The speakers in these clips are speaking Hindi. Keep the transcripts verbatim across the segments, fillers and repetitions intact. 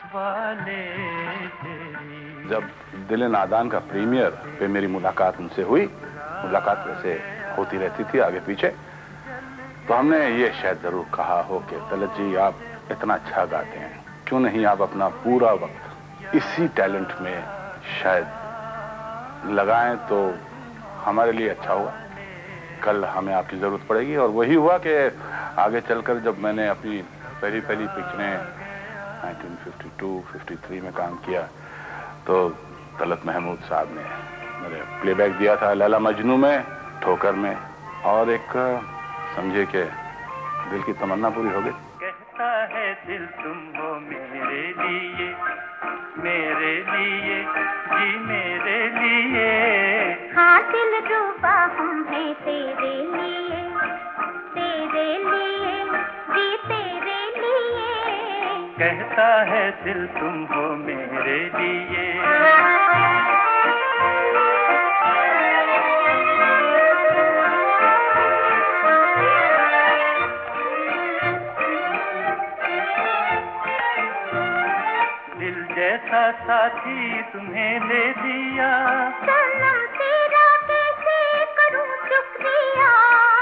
जब दिल नादान का प्रीमियर पे मेरी मुलाकात उनसे हुई, मुलाकात वैसे होती रहती थी आगे पीछे, तो हमने ये शायद जरूर कहा हो कि तलत जी आप इतना अच्छा गाते हैं, क्यों नहीं आप अपना पूरा वक्त इसी टैलेंट में शायद लगाएं तो हमारे लिए अच्छा होगा। कल हमें आपकी जरूरत पड़ेगी। और वही हुआ कि आगे चलकर जब मैंने अपनी पहली पहली पिक्चरें nineteen fifty two fifty three में काम किया तो तलत महमूद साहब ने मेरे प्लेबैक दिया था लैला मजनू में, ठोकर में, और एक समझे कि दिल की तमन्ना पूरी हो गई। कहता है दिल तुम हो मेरे लिए, मेरे लिए, जी मेरे लिए। हाँ दिल डूबा हम हैं तेरे लिए, तेरे लिए, जी तेरे लिए। कहता है दिल तुम हो मेरे लिए। दिल जैसा साथी तुम्हें दे दिया, सनम तेरा कैसे करूं शुक्रिया।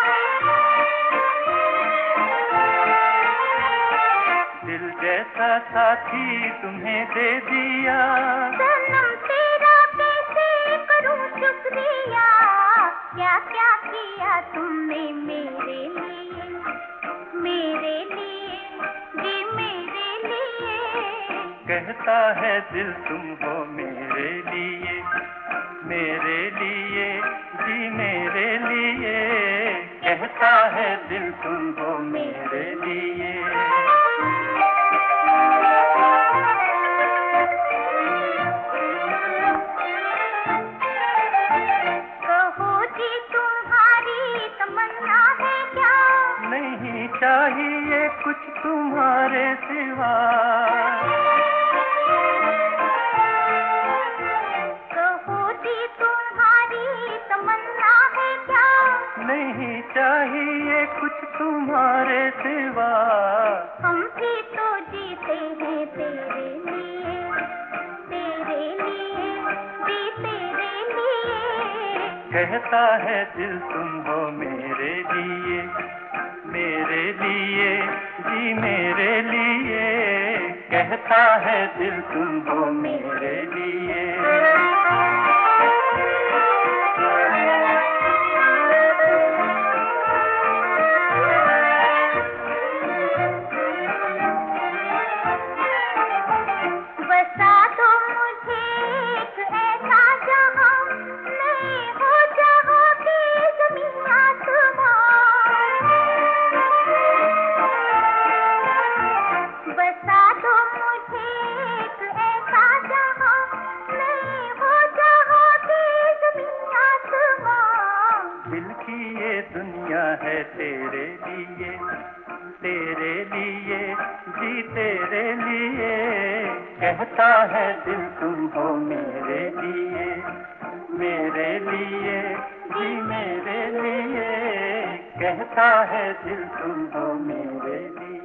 दिल जैसा साथी तुम्हें दे दिया, सनम तेरा कैसे करूं शुक्रिया। क्या क्या किया तुमने मेरे लिए, मेरे लिए, जी मेरे लिए। कहता है दिल तुम हो मेरे लिए, मेरे लिए, जी मेरे लिए। कहता है दिल तुम हो मेरे लिए। कहो जी तुम्हारी तमन्ना है क्या? नहीं चाहिए कुछ तुम्हारे सिवा। कहो जी तुम्हारी तमन्ना है क्या? नहीं चाहिए कुछ तुम्हारे सिवा। हम भी तो जीते हैं तेरे लिए, तेरे लिए, जी तेरे लिए। कहता है दिल तुम हो मेरे लिए, मेरे लिए, जी मेरे लिए। कहता है दिल तुम हो मेरे लिए। बसा दो मुझे एक ऐसा जहां, नहीं हो जहां की ज़मीन आसमां। बसा दो मुझे एक ऐसा जहां, नहीं हो जहां की ज़मीन आसमां। दिल की ये दुनिया है तेरे लिए, तेरे लिए, जी तेरे लिए। कहता है दिल तुम हो मेरे लिए, मेरे लिए, जी मेरे लिए। कहता है दिल तुम हो मेरे लिए।